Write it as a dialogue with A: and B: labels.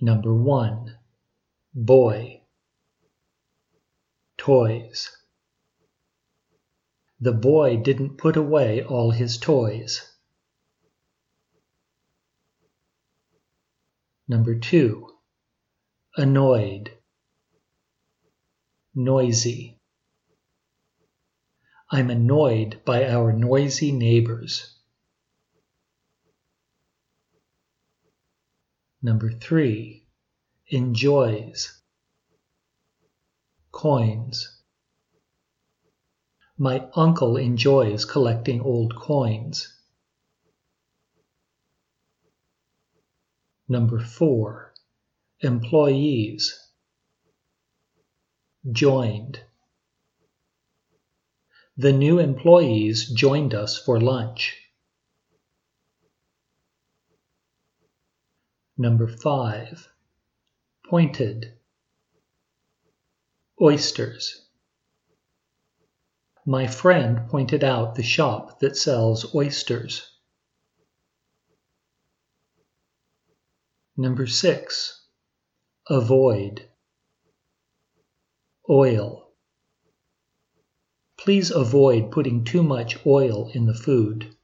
A: Number 1. Boy. Toys. The boy didn't put away all his toys. Number 2. Annoyed. Noisy. I'm annoyed by our noisy neighbors. Number 3. Enjoys. Coins. My uncle enjoys collecting old coins. Number 4. Employees. Joined. The new employees joined us for lunch. Number 5. Pointed. Oysters. My friend pointed out the shop that sells oysters. Number 6. Avoid. Oil. Please avoid putting too much oil in the food.